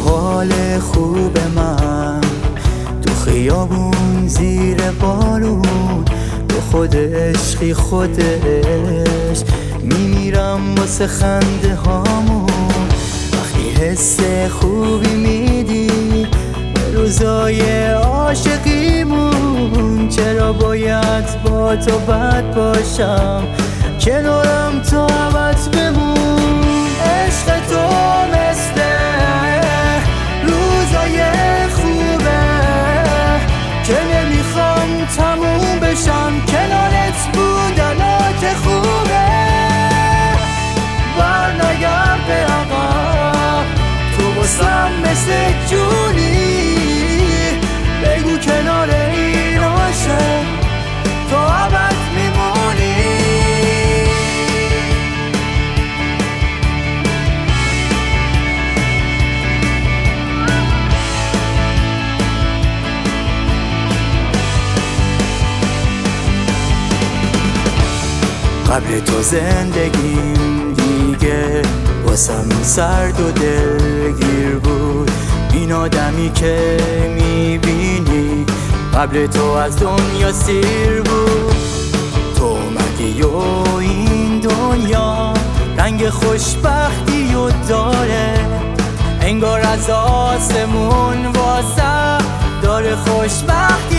حال خوب من، تو خیابون زیر بارون، تو خود عشقی خودش میمیرم واسه خنده هامون. وقتی حس خوبی میدی به روزای عاشقیمون، چرا باید با تو بد باشم کنارم تا ابد بمون؟ عشق تو مثل روزای خوبه که نمیخوام تموم بشم، کنارت بودنا که خوبه. برنگرد به عقب، تو واسم مثل جونی، بگو کنار این عاشق تا ابد میمونی. قبل تو زندگیم دیگه واسم سرد و دلگیر بود. این آدمی که میبینی قبل تو از دنیا سیر بود. تو اومدی و این دنیا رنگ خوشبختی و داره، انگار از آسمون واسه داره خوشبختی